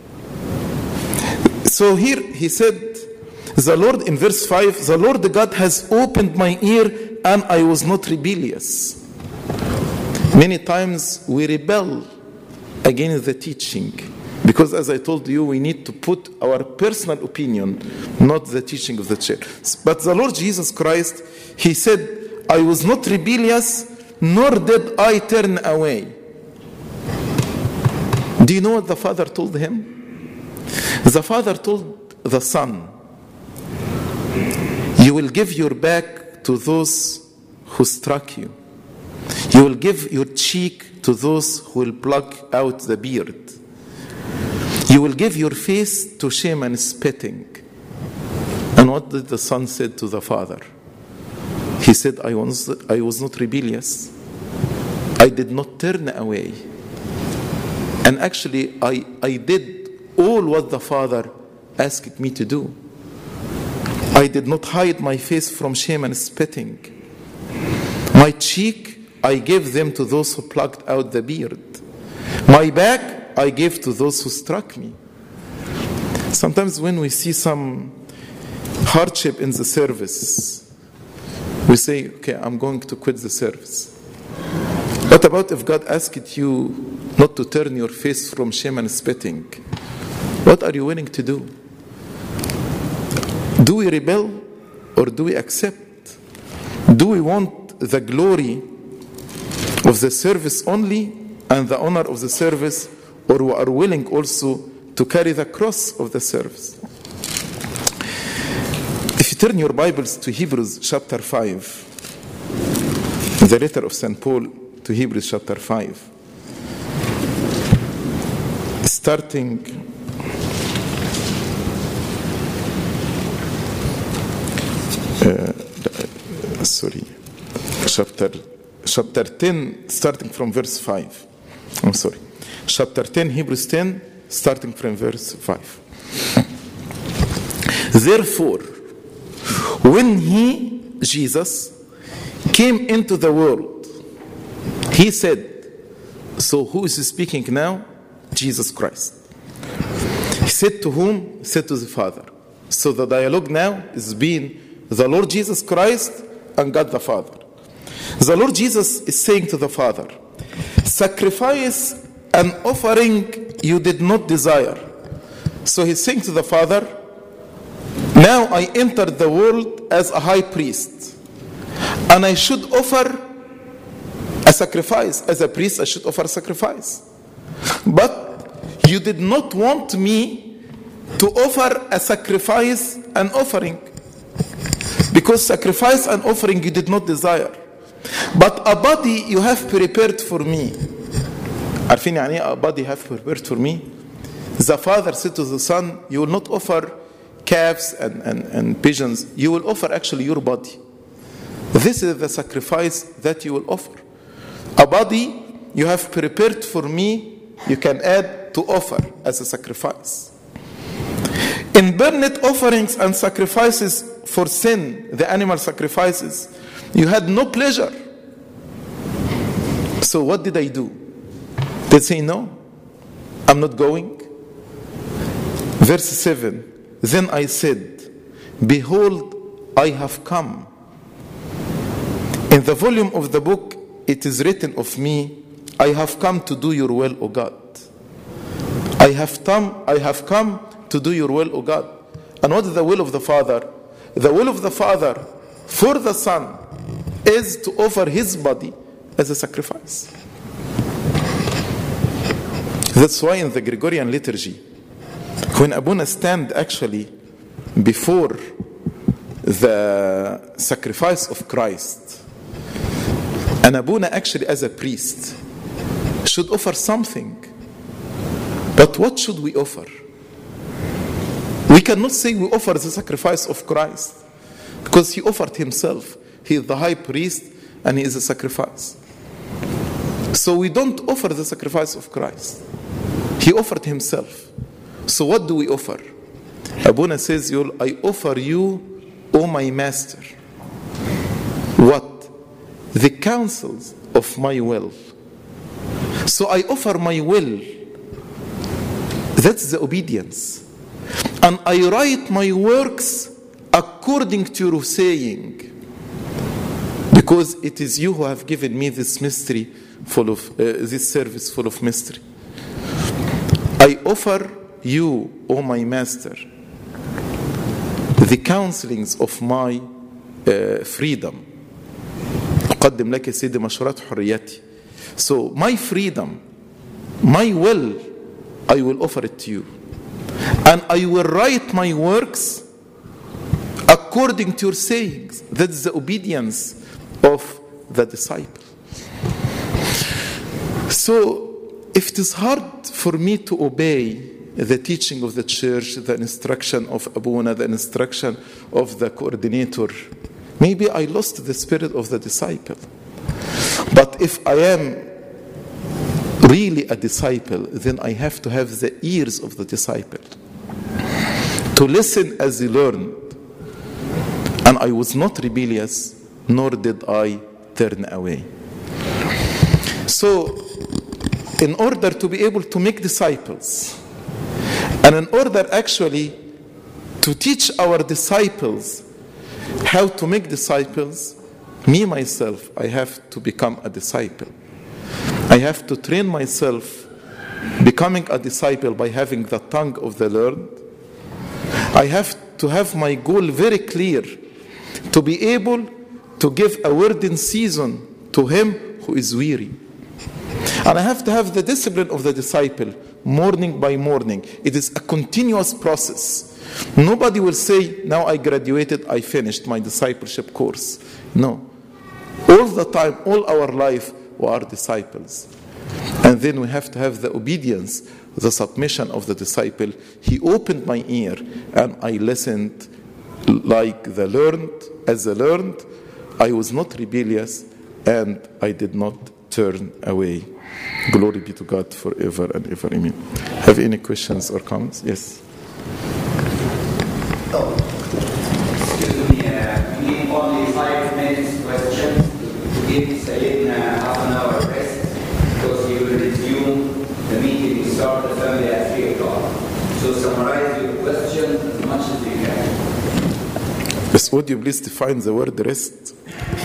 So here he said, the Lord, in verse five, the Lord God has opened my ear and I was not rebellious. Many times we rebel against the teaching. Because as I told you, we need to put our personal opinion, not the teaching of the church. But the Lord Jesus Christ, he said, I was not rebellious, nor did I turn away. Do you know what the Father told him? The Father told the Son, you will give your back to those who struck you. You will give your cheek to those who will pluck out the beard. You will give your face to shame and spitting. And what did the Son say to the Father? He said, I was, I was not rebellious. I did not turn away. And actually, I, I did all what the Father asked me to do. I did not hide my face from shame and spitting. My cheek I gave them to those who plucked out the beard. My back I gave to those who struck me. Sometimes when we see some hardship in the service, we say, okay, I'm going to quit the service. What about if God asked you not to turn your face from shame and spitting? What are you willing to do? Do we rebel or do we accept? Do we want the glory of the service only and the honor of the service, or we are willing also to carry the cross of the service? If you turn your Bibles to Hebrews chapter five, the letter of Saint Paul to Hebrews chapter five, starting uh, sorry, chapter chapter ten, starting from verse five. I'm sorry, chapter ten, Hebrews ten, starting from verse five. Therefore, when he, Jesus, came into the world, he said, so who is speaking now? Jesus Christ. He said to whom? He said to the Father. So the dialogue now is between the Lord Jesus Christ and God the Father. The Lord Jesus is saying to the Father, sacrifice and offering you did not desire. So he's saying to the Father, now I entered the world as a high priest, and I should offer a sacrifice. As a priest, I should offer a sacrifice. But you did not want me to offer a sacrifice and offering, because sacrifice and offering you did not desire. But a body you have prepared for me. عارفين يعني a body have prepared for me? The Father said to the Son, you will not offer calves and, and, and pigeons. You will offer actually your body. This is the sacrifice that you will offer. A body you have prepared for me, you can add to offer as a sacrifice. In burnt offerings and sacrifices for sin, the animal sacrifices, you had no pleasure. So what did I do? They say, no, I'm not going. Verse seven, then I said, behold, I have come. In the volume of the book, it is written of me, I have come to do your will, O God. I have come, I have come to do your will, O God. And what is the will of the Father? The will of the Father for the Son is to offer his body as a sacrifice. That's why in the Gregorian liturgy, when Abuna stand actually before the sacrifice of Christ, and Abuna actually as a priest should offer something. But what should we offer? We cannot say we offer the sacrifice of Christ, because he offered himself. He is the high priest and he is a sacrifice. So we don't offer the sacrifice of Christ. He offered himself. So what do we offer? Abuna says, I offer you, O my master, what? The counsels of my will. So I offer my will. That's the obedience. And I write my works according to your saying, because it is you who have given me this mystery full of uh, this service full of mystery. I offer you, O my master, the counselings of my uh, freedom. أقدم لك سيدي مشورات حريتي. So my freedom, my will, I will offer it to you. And I will write my works according to your sayings. That's the obedience of the disciple. So if it is hard for me to obey the teaching of the church, the instruction of Abuna, the instruction of the coordinator, maybe I lost the spirit of the disciple. But if I am really a disciple, then I have to have the ears of the disciple, to listen as he learned. And I was not rebellious, nor did I turn away. So, in order to be able to make disciples, and in order actually to teach our disciples how to make disciples, me myself, I have to become a disciple. I have to train myself becoming a disciple by having the tongue of the learned. I have to have my goal very clear, to be able to give a word in season to him who is weary. And I have to have the discipline of the disciple, morning by morning. It is a continuous process. Nobody will say, now I graduated, I finished my discipleship course. No. All the time, all our life, we are disciples. And then we have to have the obedience, the submission of the disciple. He opened my ear, and I listened like the learned, as the learned. I was not rebellious, and I did not turn away. Glory be to God forever and ever. Amen. Have any questions or comments? Yes. Oh. Excuse me, uh, we need only five minutes questions to give Sayyidina half an hour rest, because he will resume the meeting. We start the family at three o'clock. So summarize your question as much as you can. Yes, would you please define the word rest?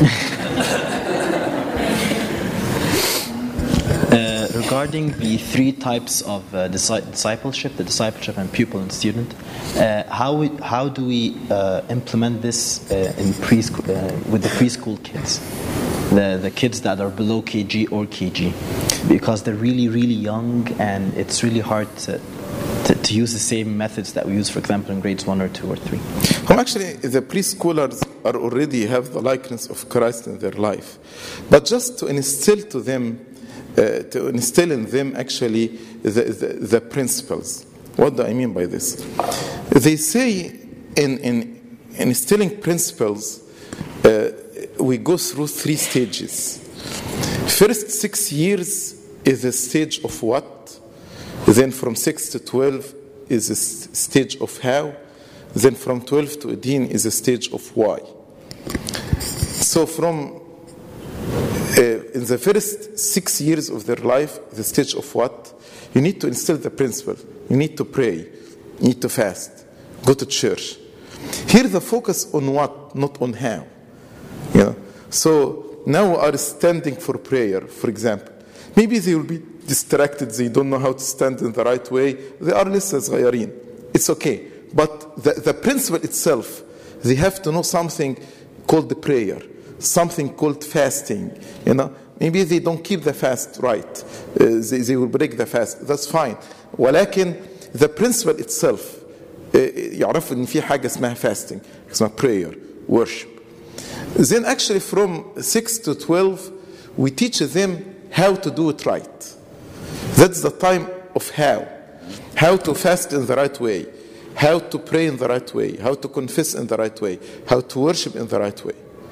Uh, regarding the three types of uh, discipleship, the discipleship and pupil and student, uh, how we, how do we uh, implement this uh, in preschool uh, with the preschool kids, the the kids that are below K G or K G, because they're really really young and it's really hard to, to to use the same methods that we use, for example, in grades one or two or three. Well, actually, the preschoolers are already have the likeness of Christ in their life, but just to instill to them. Uh, to instill in them actually the, the, the principles. What do I mean by this? They say in, in, in instilling principles, uh, we go through three stages. First six years is a stage of what? Then from six to twelve is a stage of how. Then from twelve to eighteen is a stage of why. So from Uh, in the first six years of their life, the stage of what? You need to instill the principle. You need to pray. You need to fast. Go to church. Here the focus on what, not on how. You know? So now we are standing for prayer, for example. Maybe they will be distracted. They don't know how to stand in the right way. They are لسه صغيرين. It's okay. But the, the principle itself, they have to know something called the prayer. Something called fasting, you know. Maybe they don't keep the fast right. Uh, they, they will break the fast. That's fine. ولكن the principle itself, uh, يعرفوا إن في حاجة اسمها fasting, اسمها prayer, worship. Then actually from six to twelve, we teach them how to do it right. That's the time of how. How to fast in the right way. How to pray in the right way. How to confess in the right way. How to worship in the right way.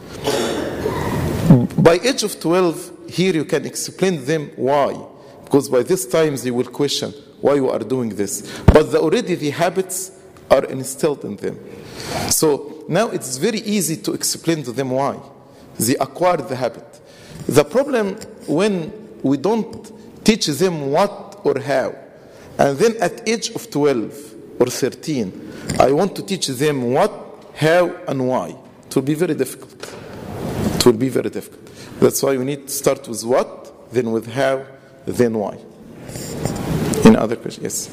By age of twelve, here you can explain them why. Because by this time they will question why you are doing this. But the, already the habits are instilled in them. So now it's very easy to explain to them why. They acquire the habit. The problem when we don't teach them what or how. And then at age of twelve or thirteen, I want to teach them what, how, and why. It will be very difficult. It will be very difficult. That's why we need to start with what, then with how, then why. Any other question? Yes.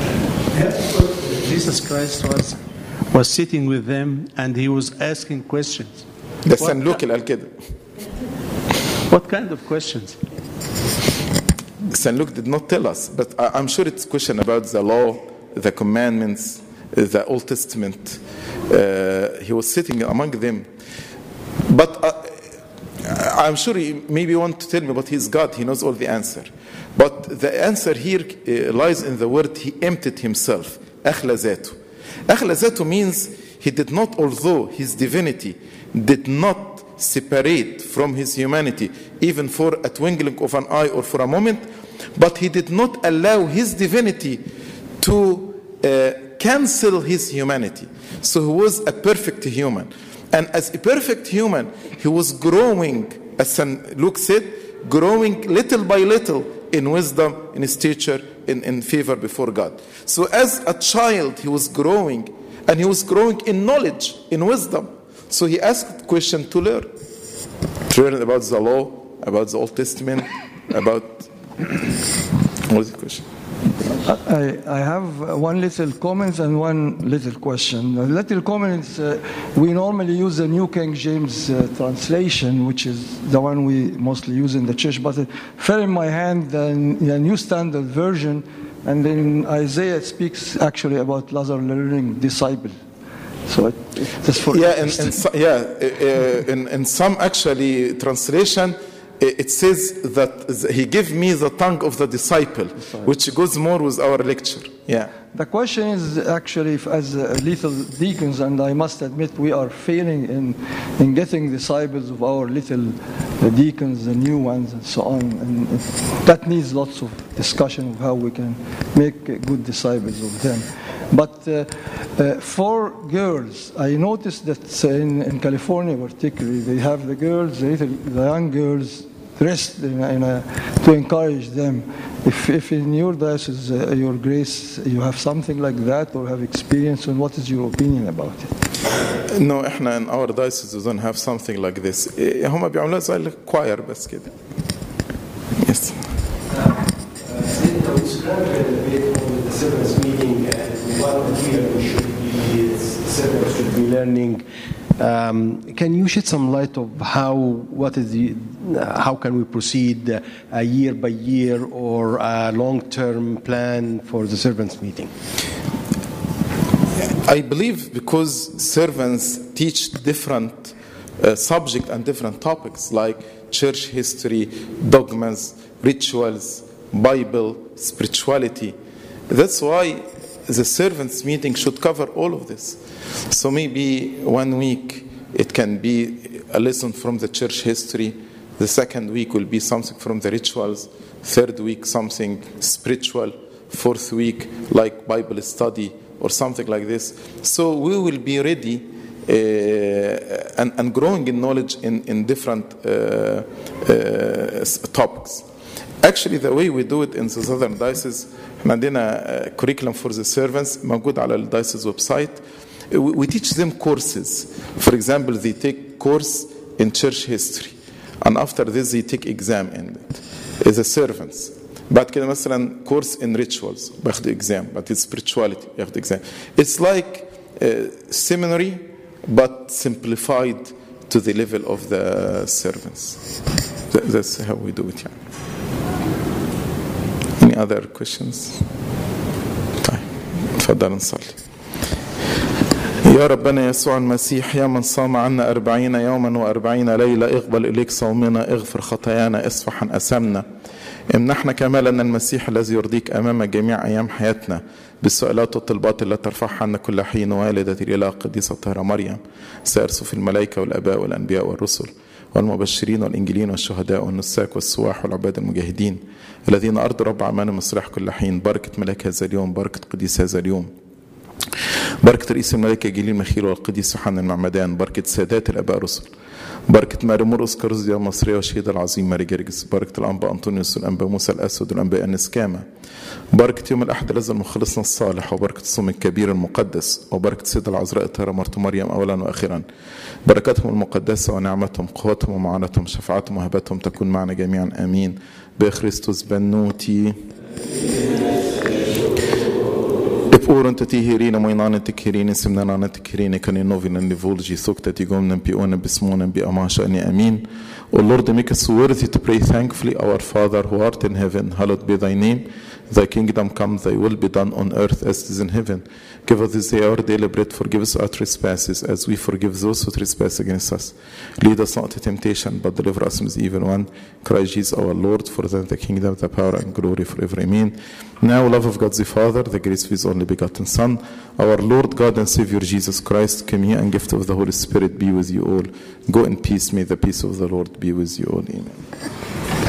Jesus Christ was was sitting with them and he was asking questions. ده Saint Luke اللي قال كده. What kind of questions? Saint Luke did not tell us, but I'm sure it's a question about the law, the commandments, the Old Testament. Uh, he was sitting among them. But uh, I'm sure he maybe want to tell me, but he's God, he knows all the answer. But the answer here uh, lies in the word he emptied himself. أخلى ذاته. أخلى ذاته means he did not, although his divinity did not separate from his humanity, even for a twinkling of an eye or for a moment, but he did not allow his divinity to uh, cancel his humanity. So he was a perfect human. And as a perfect human, he was growing, as Saint Luke said, growing little by little in wisdom, in stature, in, in favor before God. So as a child, he was growing, and he was growing in knowledge, in wisdom. So he asked the question to learn. To learn about the law, about the Old Testament, about... What is the question? I, I have one little comment and one little question. The little comment is uh, we normally use the New King James uh, translation, which is the one we mostly use in the church, but it fell in my hand the, the New Standard Version, and then Isaiah speaks actually about Lazarus learning disciple. So it, it's for yeah, and, and so, yeah, uh, in, in some actually translation, it says that he gave me the tongue of the disciple, which goes more with our lecture. Yeah. The question is actually, if as uh, little deacons, and I must admit we are failing in, in getting disciples of our little uh, deacons, the new ones, and so on. And that needs lots of discussion of how we can make uh, good disciples of them. But uh, uh, for girls, I noticed that uh, in, in California particularly, they have the girls, the, little, the young girls, dressed in a, in a, to encourage them. If, if in your diocese, uh, your grace, you have something like that or have experience, and what is your opinion about it? No, احنا in our diocese we don't have something like this. هم بيعملوها زي الكواير بس كده. Yes. We described a bit on the servants meeting and what material we should be, servants should be learning. Um, can you shed some light of how, what is the, uh, how can we proceed uh, a year by year or a long-term plan for the servants meeting? I believe because servants teach different uh, subjects and different topics like church history, dogmas, rituals, Bible, spirituality. That's why the servants meeting should cover all of this. So maybe one week it can be a lesson from the church history. The second week will be something from the rituals. Third week something spiritual. Fourth week like Bible study or something like this. So we will be ready uh, and, and growing in knowledge in, in different uh, uh, topics. Actually, the way we do it in the Southern Diocese, احنا عندنا curriculum for the servants موجود على ال diocese website. We, we teach them courses. For example, they take course in church history, and after this they take exam in it. As a servants. بعد كده مثلا course in rituals بياخدوا exam, but it's spirituality بياخدوا exam. It's like a seminary, but simplified to the level of the servants. That's how we do it. Yeah. Any other questions? طيب تفضل نصلي. يا ربنا يسوع المسيح يا من صام عنا أربعين يوما وأربعين ليلة اقبل إليك صومنا اغفر خطايانا اصفح عن أثامنا امنحنا كمالا المسيح الذي يرضيك أمام جميع أيام حياتنا بالسؤالات والطلبات التي ترفعها عنا كل حين والدة الإله القديسة الطاهرة مريم سائر صف الملائكة والآباء والأنبياء والرسل والمبشرين والإنجيلين والشهداء والنساك والسواح والعباد المجاهدين الذين أرضوا رب أعمالهم مصلح كل حين بركة ملاك هذا اليوم بركة قديس هذا اليوم بركة رئيس الملائكة جليل ميخائيل والقديس يوحنا المعمدان بركة سادات الآباء الرسل بركة ماري مرقس كارزيا المصرية والشهيد العظيم ماري جرجس بركة الأنبا أنطونيوس والأنبا موسى الأسود والأنبا أنسكاما بركة يوم الأحد الذي مخلصنا الصالح وبركة الصوم الكبير المقدس وبركة السيدة العذراء الطاهرة مرت مريم أولا وآخرا بركاتهم المقدسة ونعمتهم قوتهم ومعاناتهم شفاعتهم وهبتهم تكون معنا جميعا آمين بخريستوس بنوتي Oren të ti hirine, mojnane të kirine, simnanane të kirine, kanë novin and divulgi, sok të tigom në mpione, bismone, mbi amasha, and amin. O Lord, make us worthy to pray thankfully, our Father who art in heaven, hallowed be thy name. Thy kingdom come, thy will be done on earth as it is in heaven. Give us this day our daily bread, forgive us our trespasses, as we forgive those who trespass against us. Lead us not into temptation, but deliver us from the evil one. Christ Jesus our Lord, for thine the kingdom, the power, and glory forever. Amen. Now, love of God the Father, the grace of his only begotten Son, our Lord God and Savior Jesus Christ, communion and gift of the Holy Spirit be with you all. Go in peace. May the peace of the Lord be with you all. Amen.